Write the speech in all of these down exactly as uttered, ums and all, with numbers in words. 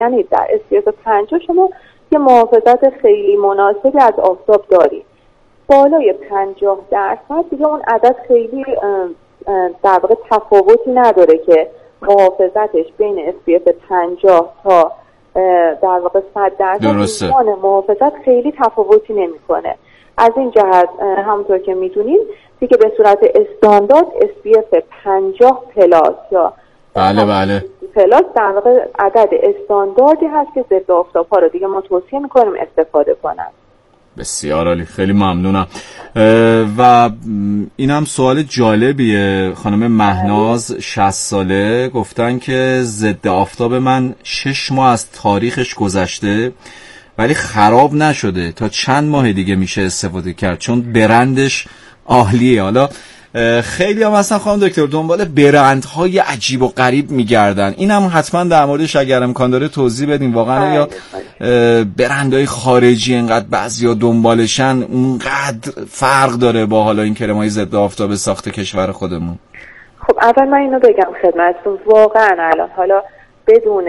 یعنی در اس پی اف پنجاه شما یه محافظت خیلی مناسبی از آفتاب دارید. بالای پنجاه درصد دیگه اون عدد خیلی در واقع تفاوتی نداره که محافظتش بین اس پی اف پنجاه تا در واقع صد درصد ایمان محافظت خیلی تفاوتی نمیکنه. از این جهت همونطور که میدونین دیگه به صورت استاندارد اس پی اف پنجاه پلاس یا بله بله پلاس در واقع عدد استانداردی هست که ضد آفتاب‌ها رو دیگه ما توصیه میکنیم استفاده کنن. بسیار عالی، خیلی ممنونم. و اینم سوال جالبیه، خانم مهناز شصت ساله گفتن که ضد آفتاب من شش ماه از تاریخش گذشته ولی خراب نشده، تا چند ماه دیگه میشه استفاده کرد چون برندش عالیه. حالا خیلی هم اصلا خانم دکتر دنبال برندهای عجیب و غریب میگردن، این هم حتما در موردش اگر امکان داره توضیح بدیم. واقعا یا برندهای خارجی انقدر بعضیا دنبالشن اونقدر فرق داره با حالا این کرمای ضد آفتاب ساخت کشور خودمون؟ خب اول من اینو بگم خدمتتون، واقعا الان حالا بدون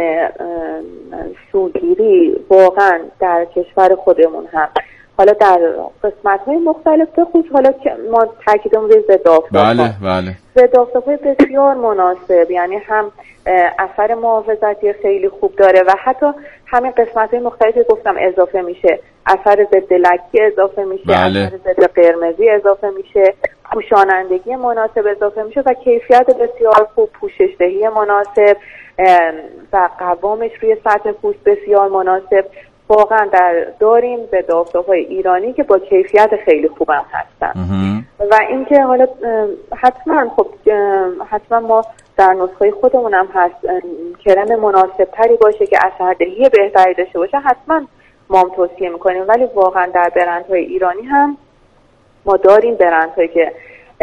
سوگیری واقعا در کشور خودمون هم حالا در قسمت‌های مختلف به خصوص حالا که ما تاکیدمون روی ضد آفتاب، بله بله ضد آفتاب بسیار مناسب، یعنی هم اثر محافظتی خیلی خوب داره و حتی همین قسمت‌های مختلفی گفتم اضافه میشه، اثر ضد لکی اضافه میشه، بله. اثر ضد قرمزی اضافه میشه، پوشانندگی مناسب اضافه میشه و کیفیت بسیار خوب، پوشش‌دهی مناسب و قوامش روی سطح پوست بسیار مناسب. واقعا در داریم ضد آفتاب‌های ایرانی که با کیفیت خیلی خوبم هستن و اینکه حالا حتما خب حتما ما در نسخه خودمونم هست کرم مناسب تری باشه که اثردهی بهتری داشته باشه، حتما ما هم توصیه میکنیم. ولی واقعا در برندهای ایرانی هم ما داریم برندهایی که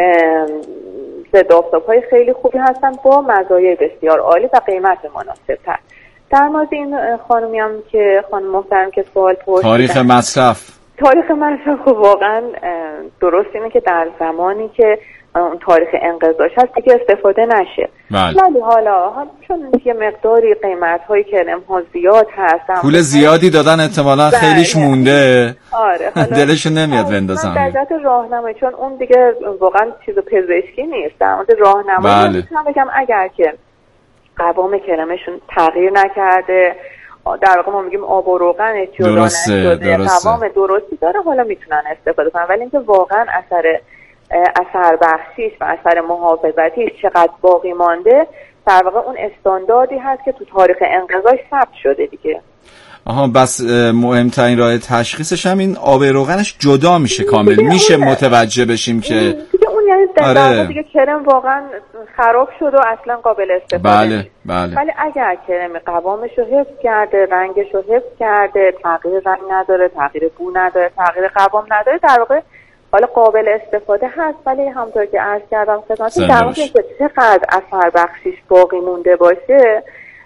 ضد آفتاب‌های خیلی خوبی هستن با مزایای بسیار عالی و قیمت مناسب تر. در مورد این خانمی هم که خانم محترم که سوال پرسیدن، تاریخ مصرف تاریخ مصرف خب واقعا درست اینه که در زمانی که اون تاریخ انقضاش هست دیگه استفاده نشه. بله. ولی حالا چون یه مقداری قیمت های کرم ها زیاد هست، پول زیادی دادن احتمالاً خیلیش مونده، آره دلشون نمیاد بندازن. در جهت راهنمایی، چون اون دیگه واقعا چیز پزشکی نیست، در مورد راهنمایی بله. میتونم بگم اگر که قوام کرمشون تغییر نکرده، در واقع ما میگیم آب و روغنش جدا نشده، قوام درستی داره، حالا میتونن استفاده کنن. ولی اینکه واقعا اثر اثر بخشیش و اثر محافظتیش چقدر باقی مانده، در واقع اون استانداردی هست که تو تاریخ انقضاش ثبت شده دیگه. آها، بس مهمترین راه تشخیصش هم این آب روغنش جدا میشه کامل، میشه متوجه بشیم که دیگه اون یعنی در آره. دیگه کرم واقعا خراب شد و اصلا قابل استفاده بله نیست. بله. ولی اگر کرم قوامش رو حفظ کرده، رنگش رو حفظ کرده، تغییر رنگ نداره، تغییر بو نداره، تغییر قوام نداره، در واقع حالا قابل استفاده هست. ولی همونطور که عرض کردم خدمتتون، در واقع که چقدر اثر بخشیش باقی مونده باشه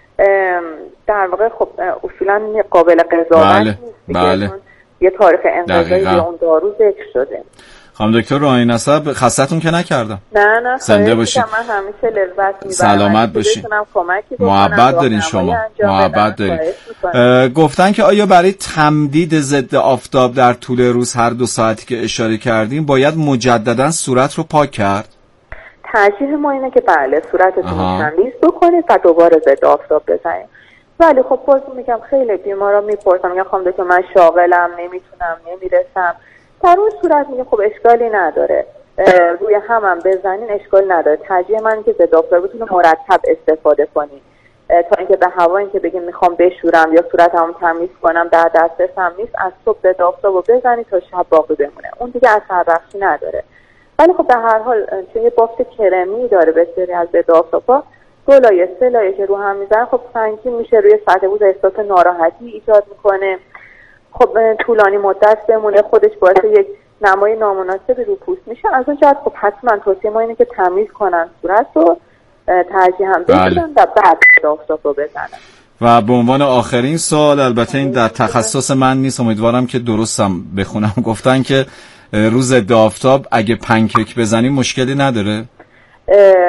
در واقع خب اصولا قابل قضاوت بله. نیست دیگه. بله. یه تاریخ انقضایی یا اون دارو ذکر شده. خانم دکتر راهی نسب خستتون که نکردم. نه نه زنده باشید. من همیشه لذت میبرم. سلامت باشید. محبت دارین شما. محبت دارین. گفتن که آیا برای تمدید ضد آفتاب در طول روز هر دو ساعتی که اشاره کردیم باید مجددا صورت رو پاک کرد؟ ترجیح ما اینه که بله صورتتون رو تمیز بکنید و دوباره ضد آفتاب بزنید. ولی خب باز میگم خیلی بیمارا میپرسن، میگن خانم دکتر من شاغلم، نمیتونم، نمیرسم. در اون صورت میگه خب اشکالی نداره، روی هم هم بزنین اشکال نداره. ترجیح من که ضد آفتاب بتونه مرتب استفاده کنین تا اینکه به هوا اینکه بگیم میخوام بشورم یا صورتمو تمیز کنم در دسترسم نیست، از صبح ضد آفتابو بزنید تا شب باقی بمونه، اون دیگه اثر بخشی نداره. ولی خب به هر حال چون یه بافت کرمی داره بسیاری از ضد آفتابا، دو لایه سه لایه که رو هم میزنن خب سنگین میشه، روی سطح پوست احساس ناراحتی ایجاد میکنه، خب طولانی مدت بمونه، خودش باعث یک نمای نامناسبی رو پوست میشه. از اون جهت خب حتما توصیه ما اینه که تمیز کنن صورت رو، ترجیح هم بزنن و بعد ضد آفتاب رو بزنن. و به عنوان آخرین سوال، البته این در تخصص من نیست، امیدوارم که درستم بخونم، گفتن که روز ضد آفتاب اگه پنکیک بزنیم مشکلی نداره؟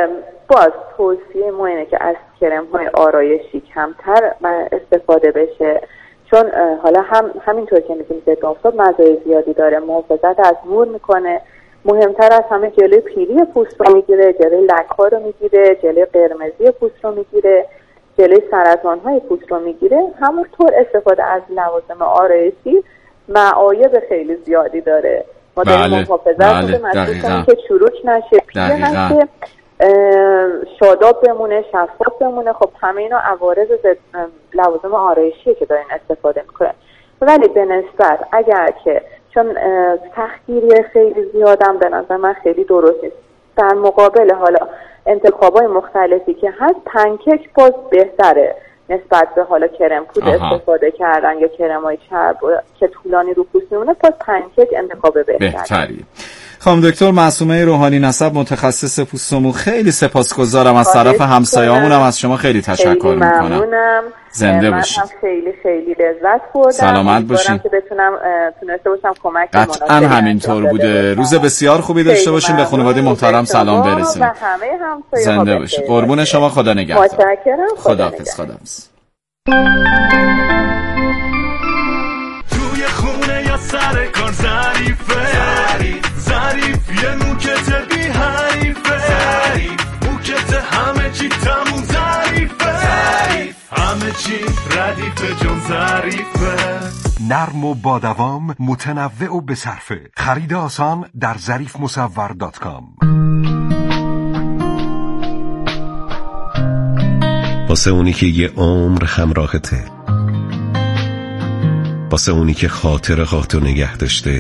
باز توصیه ما اینه که از کرم‌های آرایشی کمتر استفاده بشه، چون حالا هم همینطور که میگیم ضد آفتاب مزایای زیادی داره، محافظت از نور میکنه، مهمتر از همه جلوی پیری پوست رو میگیره، جلوی لک‌ها رو میگیره، جلوی قرمزی پوست رو میگیره، جلوی سرطان‌های پوست رو میگیره. همونطور استفاده از لوازم آرایشی معایب خیلی زیادی داره. ما داریم بله. محافظت بله. کنیم که چروک نشه، پیره نشه، شاداب بمونه، شفاف بمونه. خب همه اینا عوارض لوازم آرایشیه که دارین استفاده میکنن. ولی به نسبت اگر که چون تحقیری خیلی زیادم به نظر من خیلی درست نیست، در مقابل حالا انتخابای مختلفی که هست، پنکیک باز بهتره نسبت به حالا کرم پود استفاده کردن یا کرمای چرب که طولانی رو پوست میمونه. پس پنکیک انتخاب بهتری. خانم دکتر معصومه روحانی نسب، متخصص پوست و مو، خیلی سپاسگزارم از طرف همسایه‌مون، از شما خیلی تشکر میکنم. زنده باشید. من هم خیلی خیلی لذت بردم. سلامت باشید. که بتونم تونسته باشم کمک کنم. قطعاً همینطور بوده. روز بسیار خوبی داشته باشین. به خانواده محترم سلام برسونید. زنده باشید. قربون شما. خدا نگهدار. متشکرم. خداحافظ. خداحافظ. توی خونه یا سر کار ظریفه، ظریف یه موکت بی حریفه، موکت همه چی تموم ظریفه، همه چی ردیفه جون ظریفه. نرم و با دوام، متنوع و بصرفه. خرید آسان در ظریف مصور دات کام. واسه اونی که یه عمر همراهته، واسه اونی که خاطراتو نگه داشته،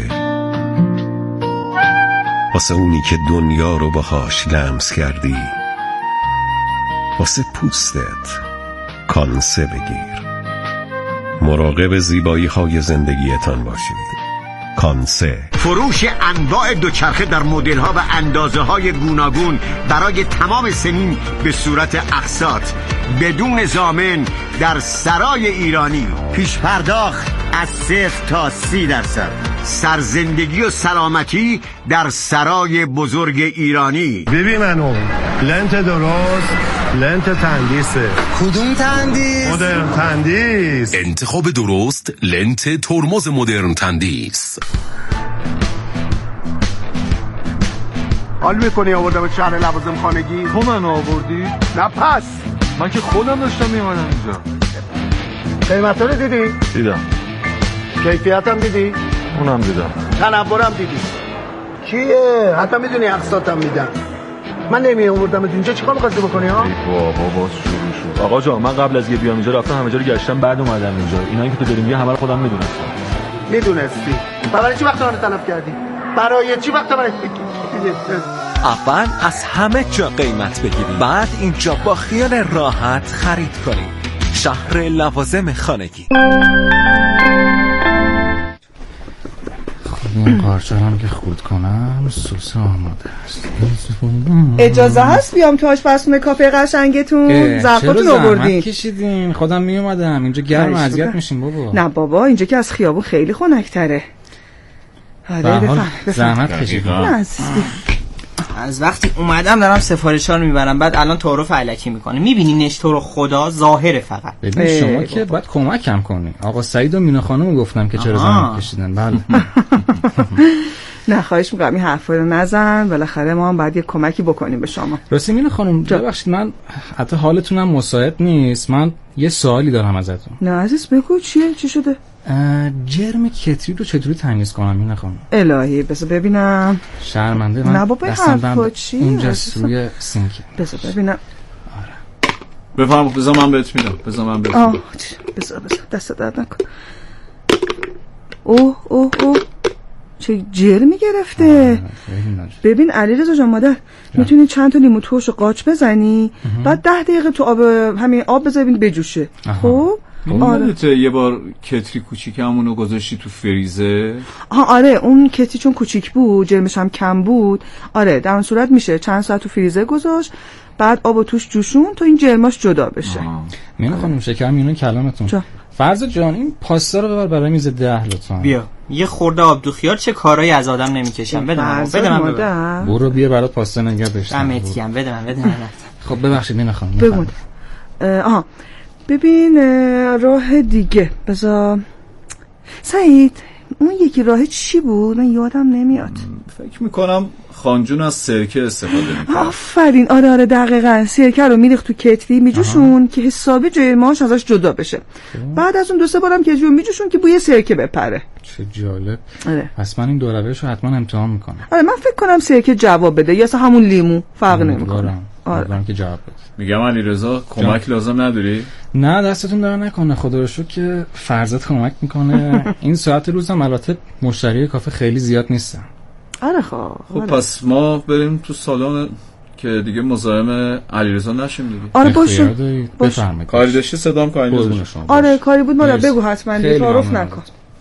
واسه اونی که دنیا رو باهاش لمس کردی، واسه پوستت کانسه بگیر. مراقب زیبایی های زندگیتان باشید. کانسه. فروش انواع دوچرخه در مدل ها و اندازه های گوناگون برای تمام سنین به صورت اقساط بدون ضامن در سرای ایرانی. پیش پرداخت از صفر تا سی درصد. سرزندگی و سلامتی در سرای بزرگ ایرانی. ببین منو لنت درست، لنت تندیسه. کدوم تندیس؟ مدرن تندیس. انتخاب درست، لنت ترمز مدرن تندیس. حال میکنی آوردم شهر لوازم خانگی؟ تو من آوردی؟ نه پس من که خودم داشتم میامدم اینجا. قیمت رو دیدی؟ دیدم. کیفیت هم دیدی؟ اونم دیدم. تنورم دیدی؟ کیه؟ حتی میدونی اقساطم میدن. من نمی آوردم اینجا، چیکار می‌خواستی بکنی ها؟ ای بابا باز شروع شد. آقا جان من قبل از یه بیام اینجا رفتم همه جا رو گشتم، بعد اومدم اینجا. اینایی که تو داری میگی همه رو خودم میدونستم. میدونستی؟ برای چی وقت من تلف کردی؟ برای چی وقت من اول از همه جا قیمت بگیرید، بعد اینجا با خیال راحت خرید کنید. شهر لوازم خانگی. این قارچارم که خورد کنم سس آماده است. اجازه هست بیام تو آشپزخونه کافه قشنگتون؟ ظرفاتون آوردین؟ کشیدین خودم می اومدم اینجا گرم اذیت میشین بابا. نه بابا اینجا که از خیابون خیلی خنک‌تره. آره بفهم زحمت کشیدین. از وقتی اومدم دارم سفارش‌ها رو میبرم، بعد الان تعارف الکی میکنه. میبینی نش تو رو خدا ظاهره فقط. ببین شما که باید کمکم کنی. آقا سعید و مینا خانم گفتم که چرا زحمت کشیدن. بله. نه خواهش میکنم این حرفا رو نزن، بالاخره ما هم باید یه کمکی بکنیم به شما. راستی مینا خانم ببخشید من حتی حالتونم مساعد نیست، من یه سوالی دارم ازتون. نه عزیز بگو چیه؟ چی شده؟ جرم کتری رو چطوری تمیز کنم مینا خانم؟ الهی بذار ببینم. شرمنده من. نه بابا حرفا چیه؟ اونجا روی سینک. بذار ببینم. آره. بفهم بذار من بهت میدم. بذار من بهت میدم. بذار بذار دست درد نکن. اوه اوه اوه چه جرمی گرفته. ببین علیرضا جان مادر میتونی چند تا لیمو ترش قاچ بزنی، بعد ده دقیقه تو آب همین آب بذارین بجوشه. خب آره. یه بار کتری کوچیکمونو گذاشتی تو فریزر. آها آره اون کتری چون کوچیک بود جرمش هم کم بود. آره در اون صورت میشه چند ساعت تو فریزر گذاشت، بعد آبو توش جوشون تا این جرماش جدا بشه. مینا خانم شکر میونه کلامتون. چه؟ فرض جان این پاستا رو ببر برای میز ده لطفا. بیا یه خورده آب دو خیار چه کارایی از آدم نمیکشم. بده من بده من برو بیا برات پاستا نگه داشتم. دمت گرم. بده من بده من خب ببخشید مینا خانم بگو. آها ببین راه دیگه بذار سعید اون یکی راه چی بود؟ من یادم نمیاد. فکر میکنم خانجون از سرکه استفاده میکنه. آفرین آره آره دقیقاً سرکه رو میریخت تو کتری میجوشون که حسابی جای ماش ازش جدا بشه. بعد از اون دو سه بارم که جو میجوشون که بوی سرکه بپره. چه جالب. آره. پس من این دو روش رو حتما امتحان میکنم. آره من فکر کنم سرکه جواب بده یا اصلا همون لیمو فرق نمیکنه. آره که جواب بده. میگم علیرضا کمک لازم نداری؟ نه دستتون در نکنه خدا رو شکر که فرزت کمک میکنه. این ساعت روزم البته مشتری کافه خیلی زیاد نیستن. آره خب خب پس ما بریم تو سالن که دیگه مزاحم علیرضا نشیم دیگه. آره باشه بفرمایید. کاری داشتی صدام کاری. آره کاری بود مادر بگو حتما تعارف نکن.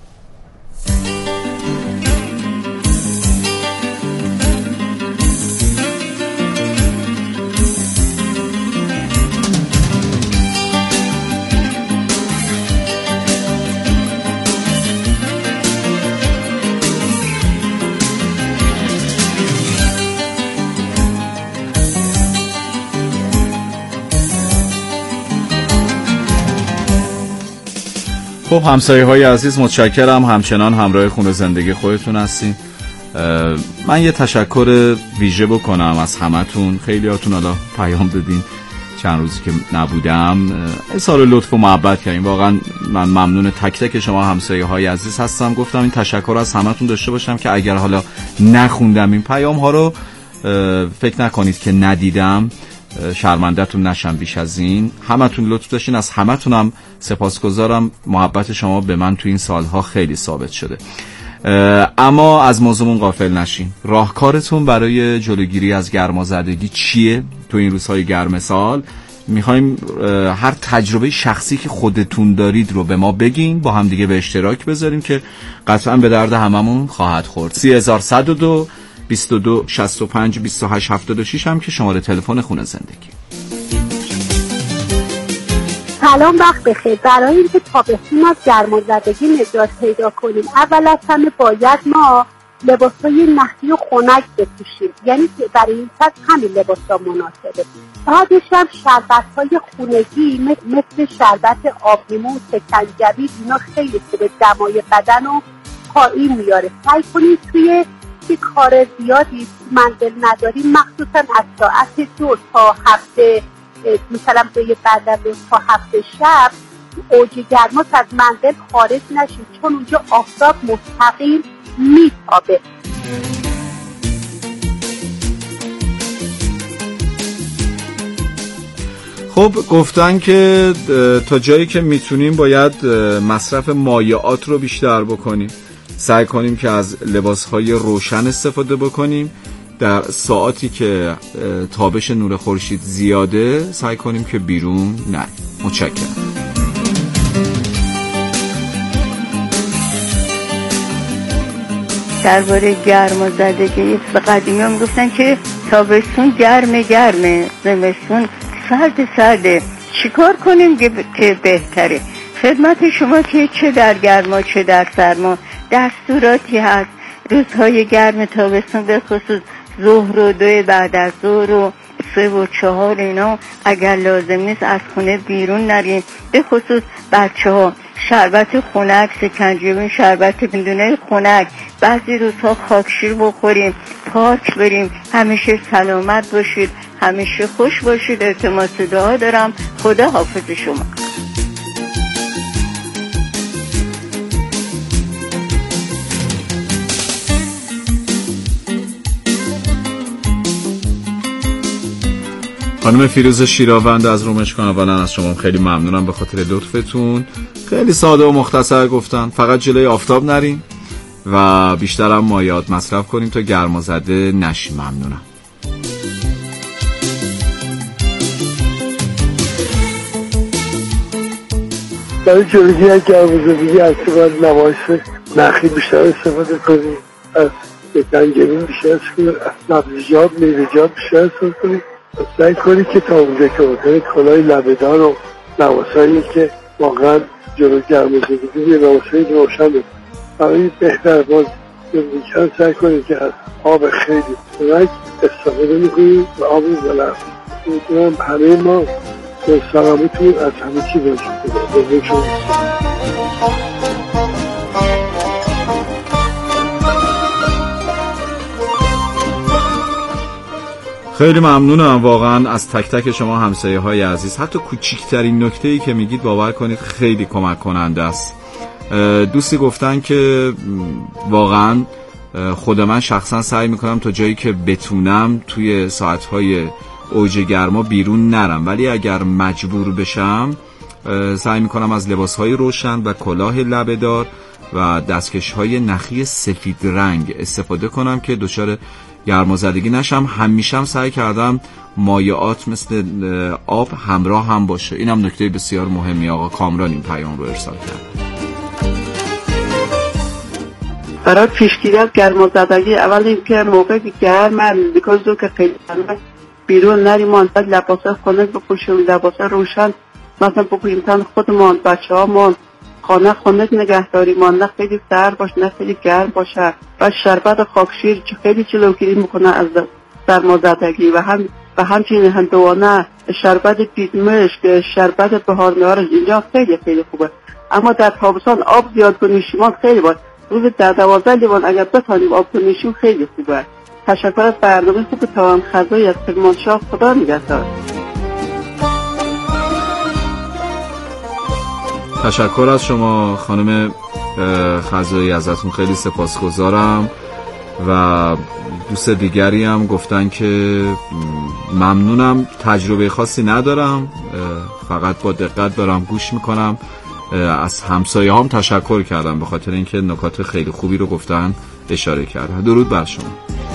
خب همسایه های عزیز متشکرم همچنان همراه خونه زندگی خودتون هستین. من یه تشکر ویژه بکنم از همتون. خیلی هاتون حالا پیام دادین چند روزی که نبودم اظهار لطف و محبت کردین. واقعا من ممنون تک تک شما همسایه های عزیز هستم. گفتم این تشکر از همتون داشته باشم که اگر حالا نخوندم این پیام ها رو فکر نکنید که ندیدم، شرمنده‌تون نشم بیش از این. همتون لطف داشتین، از همتونم سپاسگزارم. محبت شما به من تو این سالها خیلی ثابت شده. اما از موضوعمون غافل نشین. راهکارتون برای جلوگیری از گرمازدگی چیه تو این روزهای گرم سال؟ میخوایم هر تجربه شخصی که خودتون دارید رو به ما بگین، با هم دیگه به اشتراک بذاریم که قطعا به درد هممون خواهد خورد. سی هزار صد و دو بیست و دو شصت و پنج بیست و هشت هفتاد و شش هم که شماره تلفن خونه زندگی. سلام وقت بخیر. برای اینکه تابستون از گرمازدگی نجات پیدا کنیم اول از همه باید ما لباسای نخی و خنک بپوشیم، یعنی برای این فصل همین لباسا مناسبه. بعدش هم شربت‌های خونگی مثل شربت آبلیمو و سکنجبیل اینا خیلی خوبه، دمای بدن رو پایین میاره. سعی کنید توی که کار زیادی منزل نداریم مخصوصا از ساعت دو تا هفته مثلا به بعد از تا هفته شب اوج گرماست از منزل خارج نشید چون اونجا آفتاب مستقیم میتابه. خب گفتن که تا جایی که میتونیم باید مصرف مایعات رو بیشتر بکنیم. سعی کنیم که از لباسهای روشن استفاده بکنیم. در ساعتی که تابش نور خورشید زیاده سعی کنیم که بیرون نریم. متشکرم. درباره گرمازدگی قدیمی هم گفتن که تابستون گرم گرمه، زمستون سرد سرده. چیکار کنیم که بهتره؟ خدمت شما که چه در گرما چه در سرما دستوراتی هست. روزهای گرم تابستون به خصوص ظهر و دو بعد از ظهر و سه و چهار اینا اگر لازم نیست از خونه بیرون نریم. به خصوص بچه ها شربت خنک، سکنجبین، شربت بدون خنک، بعضی روزها خاکشیر بخوریم، پارک بریم. همیشه سلامت باشید، همیشه خوش باشید. التماس دعا دارم. خدا حافظ شما. خانم فیروز شیراوند از رومشکان، اولا از شما خیلی ممنونم به خاطر لطفتون. خیلی ساده و مختصر گفتن فقط جلوی آفتاب نریم و بیشتر هم مایعات مصرف کنیم تا گرمازده نشیم. ممنونم. برای جلوگیری از گرمازدگی از استفاده نمایش نخی بیشتر استفاده کنیم، از سکنجبین بیشتر استفاده کنیم، از سبزیجات میوه‌جات بیشتر استفاده کنیم. سعی کنید که تا اونجا که ممکنه کلاه لبه‌دار و لباسایی که واقعا جلو گرمازدگی یه لباسایی روشن بکنید. برای بهتر باز زندگی سعی کنید که از آب خیلی خنک استفاده میکنید و آب ولرم. میدونم همه ما به سلامتون از همه چی باشید بزرگ شما. خیلی ممنونم واقعا از تک تک شما همسایه های عزیز. حتی کوچکترین نکته‌ای که میگید باور کنید خیلی کمک کننده است. دوستی گفتن که واقعا خود من شخصا سعی میکنم تا جایی که بتونم توی ساعتهای اوج گرما بیرون نرم، ولی اگر مجبور بشم سعی میکنم از لباسهای روشن و کلاه لبه‌دار و دستکش‌های نخی سفید رنگ استفاده کنم که دچار گرمازدگی نشم. همیشه هم سعی کردم مایعات مثل آب همراه هم باشه. اینم نکته بسیار مهمی. آقا کامران این پیام رو ارسال کرد. برای پیشگیری از گرمازدگی اول اینکه موقعی که گرمه بیکازو که خیلی گرمه بیرون نریم، منتظر لباس خنک بپوشیم، لباس روشن مثلا بپوشیم تن خودمان، بچه هامون، خانه خنک نگهداری مان، نه خیلی سرد باشه نه خیلی گرم باشه. و شربت خاکشیر خیلی جلوگیری میکنه از سرمازدگی و هم و همچنین هندوانه، شربت پیزمشک، شربت بهارنار اینجا خیلی خیلی خوبه. اما در تابستان آب زیاد بنوشیم خیلی باید روز در دوازده لیوان اگر بتانیم آب بنوشیم خیلی خوبه. تشکر از برنامه خوب تمام خزایی از کرمانشاه. خدا نگهدار. تشکر از شما خانم خزایی، ازتون خیلی سپاسگزارم. و دوست دیگری هم گفتن که ممنونم، تجربه خاصی ندارم، فقط با دقت دارم گوش میکنم. از همسایه هم تشکر کردم به خاطر اینکه نکات خیلی خوبی رو گفتن، اشاره کردن. درود بر شما.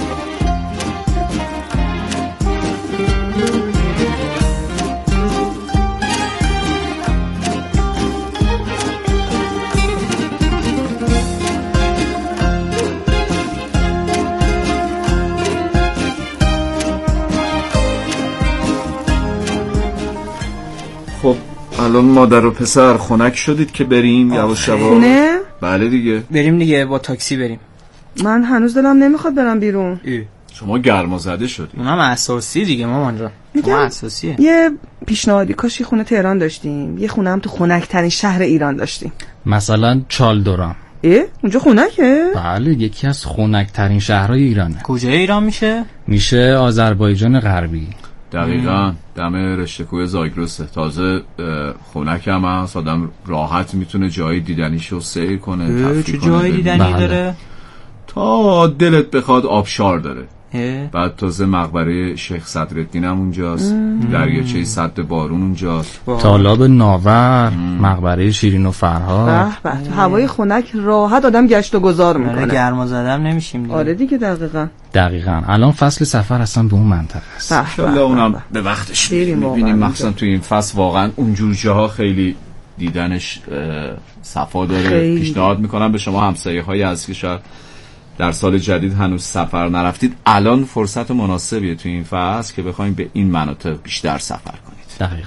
خب الان مادر و پسر خنک شدید که بریم یواش یواش؟ نه بله دیگه بریم دیگه، با تاکسی بریم. من هنوز دلم نمیخواد برم بیرون. ای. شما گرما زده شدید. اونم اساسی دیگه مامان جان. اونم اساسیه. یه پیشنهادی کاشی خونه تهران داشتیم، یه خونه هم تو خنک ترین شهر ایران داشتیم، مثلا چالدوران. اه اونجا خنکه؟ بله یکی از خنک ترین شهرهای ایرانه. کجای ایران میشه؟ میشه آذربایجان غربی. دقیقاً دم رشته کوه زاگرسه. تازه خنک هم هست، آدم راحت میتونه جایی دیدنیشو سیر کنه، تفریح چه کنه. جایی دیدنی بله. داره؟ تا دلت بخواد آبشار داره. اه. بعد تازه مقبره شیخ صدرالدین هم اونجاست، دریاچه سد بارون اونجاست، تالاب ناور، مقبره شیرین و فرهاد. به به هوای خنک راحت آدم گشت و گذار میکنه. گرما زدم نمیشیم دیگه. آره دیگه دقیقاً. دقیقاً الان فصل سفر اصلا به اون منطقه است. ان شاءالله اونم به وقتش میبینیم. مخصوصا تو این فصل واقعا اونجور جاها خیلی دیدنش صفا داره. پیشنهاد میکنم به شما همسایه های از که شاید در سال جدید هنوز سفر نرفتید، الان فرصت مناسبیه تو این فصل که بخوایم به این مناطق بیشتر سفر کنید. دقیقاً.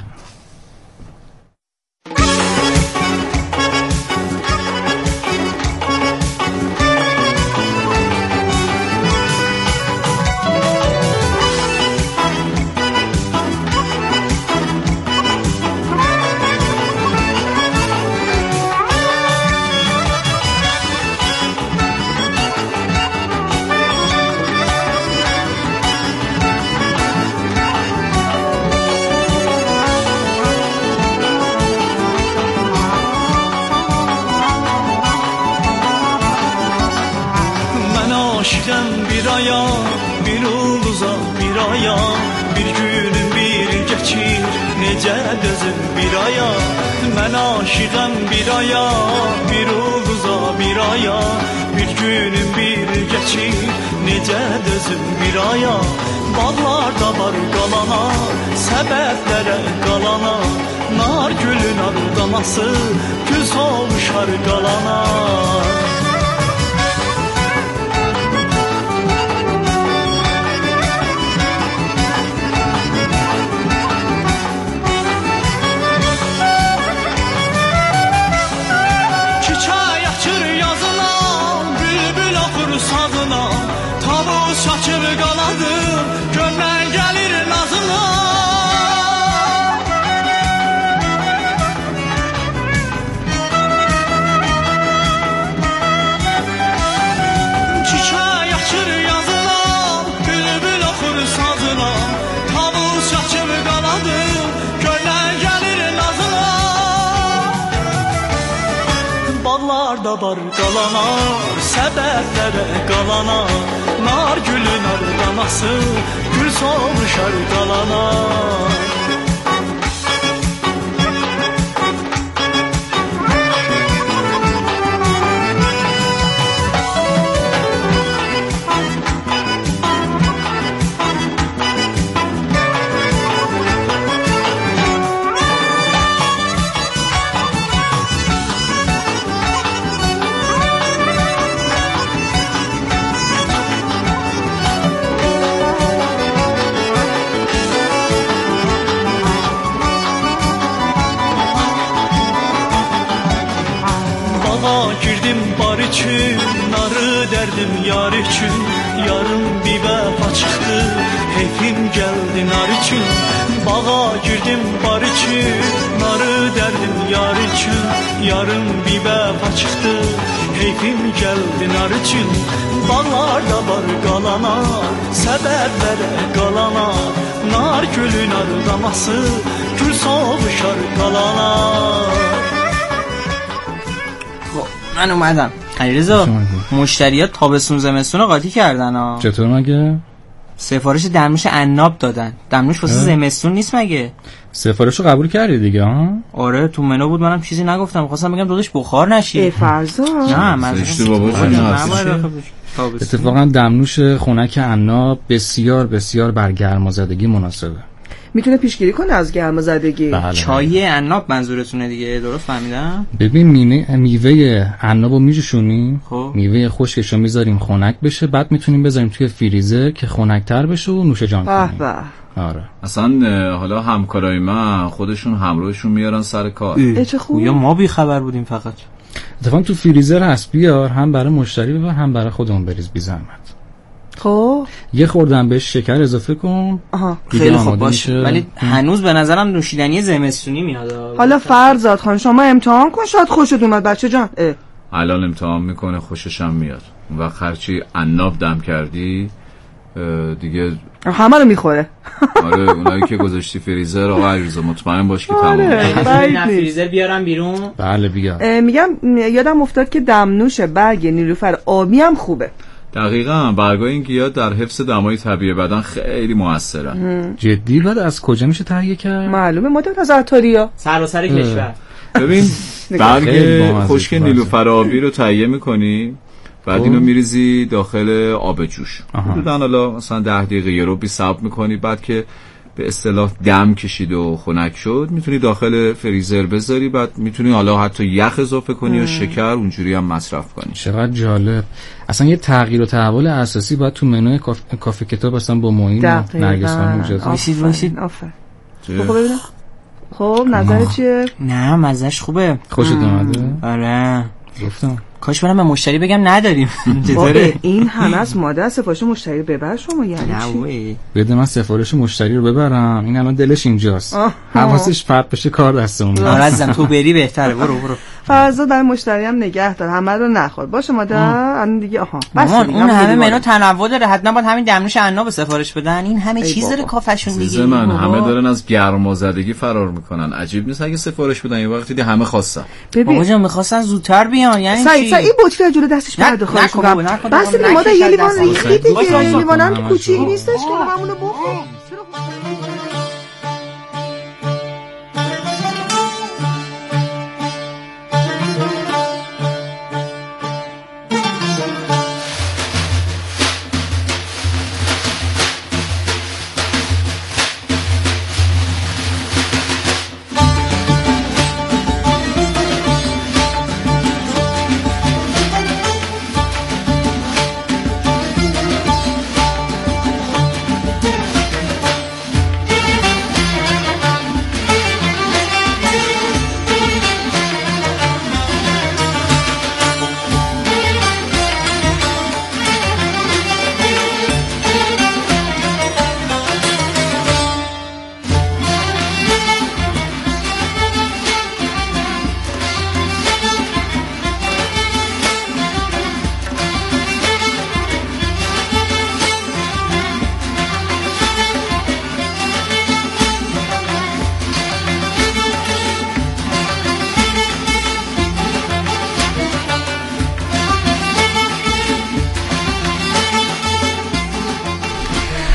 Mən aşığam bir aya, bir ulduza bir aya, bir günüm bir geçir, necə dözüm bir aya. Bağlarda var qalana, səbəblərə qalana, nar gülün ardaması, güz olmuşar qalana. Sazına, tavus açır qanadım, gönlən gəlir nazına. Bağlarda bar qalanar, səbətlərə qalanar. Nar gülün ardanası, gül soluşar qalanar. Üçün, narı dərdim yar üçün. Yarım bir vəfa çıxdı, heyfim gəldi nar üçün. Bağa girdim bar üçün, narı dərdim yar üçün. Yarım bir vəfa çıxdı, heyfim gəldi nar üçün. Bağlarda bar qalanar, səbətlərə qalanar. Nar gülün ardaması, gül soluşar qalanar. من اومدم. علیرضا مشتریات تابستون زمستون رو قاطی کردن ها. چطور مگه؟ سفارش دمنوش عناب دادن. دمنوش واسه زمستون نیست مگه؟ سفارش رو قبول کردی دیگه ها؟ آره تو منو بود، منم چیزی نگفتم، خواستم بگم داداش بخار نشی. ای فرزا نه من اتفاقا دمنوش خنک عناب بسیار بسیار بر گرمازدگی مناسبه. میتونه پیشگیری کنه از گرمازدگی. بله. چای عناب منظورتونه دیگه، درست فهمیدم؟ ببین مینه میوه عنابو میجوشونیم، میوه خشکشو میذاریم خنک بشه، بعد میتونیم بذاریم توی فریزر که خنک‌تر بشه و نوش جان کنیم. به به. آره. اصلا حالا همکارای من خودشون همراهشون میارن سر کار. ای چه خوب. یا ما بی خبر بودیم فقط. اتفاقا تو فریزر هست، بیار هم برای مشتری ببر هم برای خودمون بریز بی زحمت. خب یه خوردن بهش شکر اضافه کن. آها خیلی خوب باشه. ولی هنوز به نظرم نوشیدنی زمستونی میاد. حالا فرزاد خان شما امتحان کن، شاید خوشت اومد بچه جان. اه. الان امتحان میکنه خوشش هم میاد. اون وقت هرچی عناب دم کردی دیگه همه رو میخوره. آره اونایی که گذاشتی فریزر آقا علیرضا مطمئن باش که تمام. آره فریزر بیارم بیرون. بله بیار. میگم یادم افتاد که دمنوش برگ نیلوفر آبی هم خوبه. دقیقاً برگای این گیاه در حفظ دمای طبیعی بدن خیلی موثرن. جدی؟ بعد از کجا میشه تهیه کرد؟ معلومه مدت از عطاریا سراسر کشور. ببین برگ خشک نیلوفر آبی رو تهیه میکنی، بعد اینو میریزی داخل آب جوش، حدوداً حالا مثلا ده دقیقه یه رو بی صبر میکنی، بعد که به اصطلاح دم کشید و خنک شد میتونی داخل فریزر بذاری، بعد میتونی حالا حتی یخ اضافه کنی یا شکر اونجوری هم مصرف کنی. چقدر جالب. اصلا یه تغییر و تحول اساسی باید تو منوی کافه, کافه کتاب اصلا با معین و نرگس خانم ایجاد بشه. باشید آفر. خب ببینم. خب نظر چیه؟ نه مزهش خوبه. خوشت اومده؟ آره. گفتم کاش برم به مشتری بگم نداریم. چطوره این همه از ماده از سفارش مشتری ببر شما یعنی چی؟ بده من سفارش مشتری رو ببرم، این الان دلش اینجاست، حواسش پرت بشه کار دستمون. آره عزیزم تو بری بهتره، برو برو. فرضا برای مشتری هم نگه دار، همه رو نخور باشه ماده. الان دیگه آها بس اون همه منو تنوع داره، حتما باید همین دمنوش عناب سفارش بدن، این همه چیز داره کافشون دیگه. من همه دارن از گرمازدگی فرار میکنن، عجیب نیست اگه سفارش بدن یه وقتی دیگه همه خواستن. بابا جان میخواستن زودتر بیان، یعنی چی؟ سعید این بطری جلو دستش پرده خواهش کنم. بس دیگه ماده یه لیوان ریختی دیگه، لیوانم کوچیک نیستش که همونو بخور.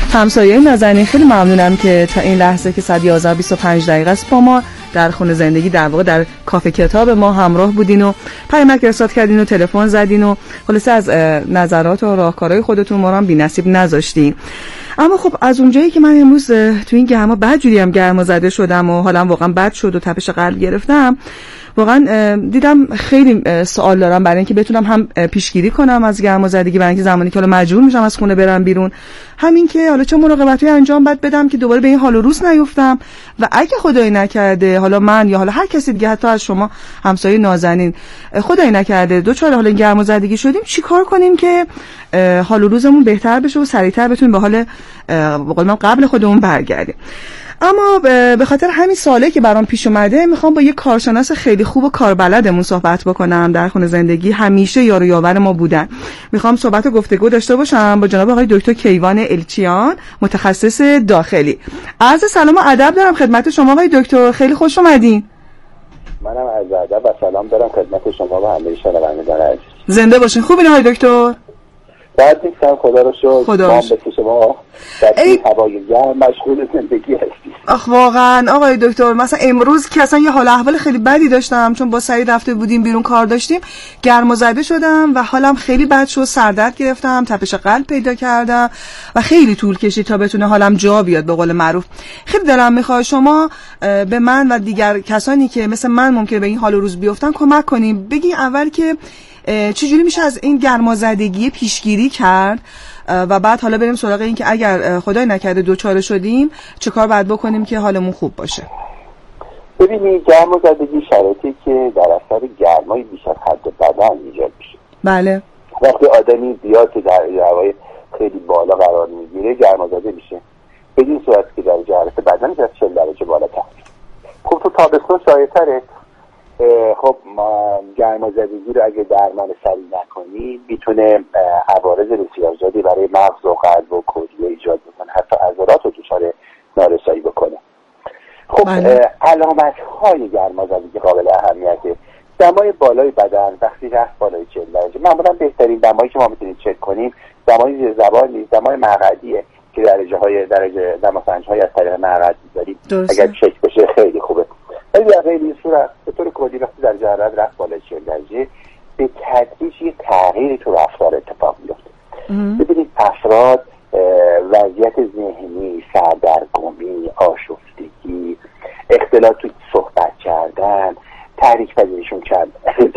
همسایه نازنین خیلی ممنونم که تا این لحظه که ساعت یازده و بیست و پنج دقیقه است با ما در خونه زندگی در واقع در کافه کتاب ما همراه بودین و پیامک ارسال کردین و تلفن زدین و خلاصه از نظرات و راهکارهای خودتون ما رو هم بی‌نصیب نذاشتین. اما خب از اونجایی که من امروز تو این گرما بدجوری هم گرما زده شدم و حالم واقعا بد شد و تپش قلب گرفتم، واقعا دیدم خیلی سوال دارم برای اینکه بتونم هم پیشگیری کنم از گرمازدگی، برای اینکه زمانی که حالا مجبور میشم از خونه برم بیرون، همین که حالا چه مراقبت‌هایی انجام بد بدم که دوباره به این حال و روز نیفتم و اگه خدایی نکرده حالا من یا حالا هر کسی دیگه حتی از شما همسایه نازنین خدایی نکرده دوچار حالا گرمازدگی شدیم، چیکار کنیم که حال و روزمون بهتر بشه و سریعتر بتونیم به حال به قول من قبل خودمون برگردیم. اما به خاطر همین سوالی که برام پیش اومده میخوام با یه کارشناس خیلی خوب و کاربلدمون صحبت بکنم، در خونه زندگی همیشه یار و یاور ما بودن. میخوام صحبت و گفتگو داشته باشم با جناب آقای دکتر کیوان الچیان، متخصص داخلی. عرض سلام و ادب دارم خدمت شما آقای دکتر، خیلی خوش اومدین. منم عرض ادب و سلام دارم خدمت شما و همه شنوندگان عزیز. زنده باشین. خوبین آقای دکتر؟ بعد نیستم خدا رو شکر. خدا رو شکر. شما در این هوای گرم مشغول زندگی هستی. آخ واقعا آقای دکتر، مثلا امروز که اصلا یه حال احوال خیلی بدی داشتم چون با سعید رفته بودیم بیرون کار داشتیم، گرمازده شدم و حالم خیلی بد شد، سردرد گرفتم، تپش قلب پیدا کردم و خیلی طول کشید تا بتونه حالم جا بیاد به قول معروف. خیلی دلم میخواد شما به من و دیگر کسانی که مثل من ممکنه به این حال و روز بیفتن کمک کنیم. بگین اول که چجوری میشه از این گرمازدگی پیشگیری کرد و بعد حالا بریم سراغ این که اگر خدای نکرده دوچار شدیم چه کار باید بکنیم که حالمون خوب باشه. ببینید گرمازدگی شرایطی که در اثر گرمای بیش از حد بدن ایجاد میشه. بله. وقتی آدمی زیاد که در هوای خیلی بالا قرار میگیره گرمازده میشه. بدین صورت که درجه حرارت بدن از چهل درجه بالاتر. خب تو تابستون شایع‌تره. خب ما گرمازدگی رو اگه درمان سریع نکنی میتونه عوارض بسیار زیادی برای مغز و قلب و کلیه ایجاد بکنه، حتی عضلات رو دچار نارسایی بکنه. خب علامت های گرمازدگی قابل اهمیته. دمای بالای بدن وقتی رفت بالای چهل درجه، معمولا بهترین دمایی که ما میتونیم چک کنیم دمای زیر زبان نیست، دمای مقعدیه که درجه های درجه دماسنج های از طریق مقعد می‌ذاریم. اگر چک بشه خیلی خوبه. ولی در غیر این صورت به طور کلی وقتی درجه حرارت رفت بالای چهل درجه به تدریج یه تغییری تو رفتار اتفاق میفته. ببینید افراد وضعیت ذهنی، سردرگمی، آشفتگی، اختلال تو صحبت کردن، تحریک پذیریشون کردن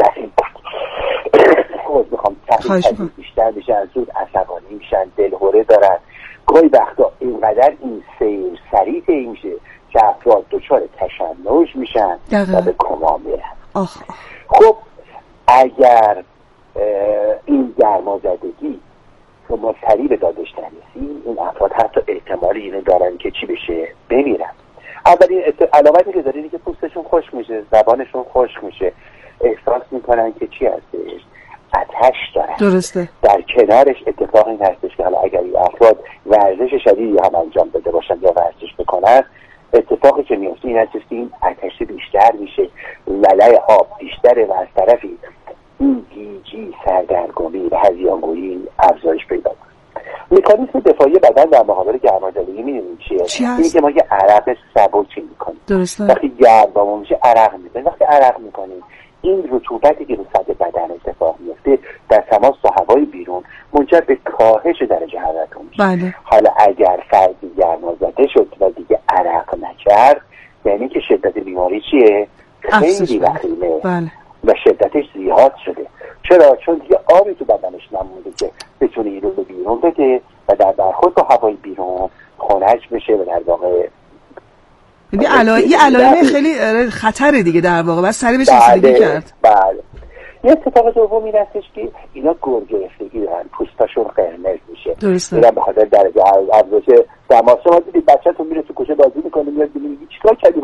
خود میخوام تحریک پذیر بیشتر میشن، زود عصبانی میشن، دلهوره دارن. گاهی وقتا اینقدر این سیر سریع این میشه که افراد دچار تشنج میشن و به کما میرن. خب اگر این گرمازدگی شما سریع به دادش نرسی، این افراد حتی احتمالی اینو دارن که چی بشه؟ بمیرن. اولین علامتی که داره که پوستشون خشک میشه، زبانشون خشک میشه، احساس میکنن که چی هستش؟ آتش دارن. درسته. در کنارش اتفاقی این هستش که حالا اگر این افراد ورزش شدیدی هم انجام بده باشن یا ورزش بکنن، اتفاقی که میفته این هستش که این آتش بیشتر میشه، لله آب بیشتره و از طرفی این گیجی، سردرگمی و هذیانگویی افزایش پیدا کنه. مکانیزم دفاعی بدن در مقابل گرمازدگی میدونیم چیه؟ چی اینی که ما یه عرق سبکی میکنیم. درسته. وقتی گرمامون میشه عرق میکنیم. وقتی عرق میکنیم این رطوبتی که رو سطح بدن اتفاق میفته در تماس با هوای بیرون منجر به کاهش درجه حرارت میشه. بله. حالا اگر فردی گرمازده شد و دیگه عرق نکرد، یعنی که شدت بیماری چیه؟ خیلی وخیمه. بله. و شدتش زیاد شده. چرا؟ چون دیگه آبی تو بدنش نمونده که بتونه این رو به بیرون بده و در برخورد با هوای بیرون خنک بشه و در واقع یه علائم یه علائم خیلی خطره دیگه در واقع، بس سریع بهش رسیدگی کرد. بله. یه اتفاق دوم این هستش که اینا گرگ گرفتگی دارن، پوستاشون قرمز میشه. درسته. میرن به خاطر درجه افزایش دما. شما دیدید بچه‌تون میره تو کوچه بازی میکنه، میاد میگه چیکار کردی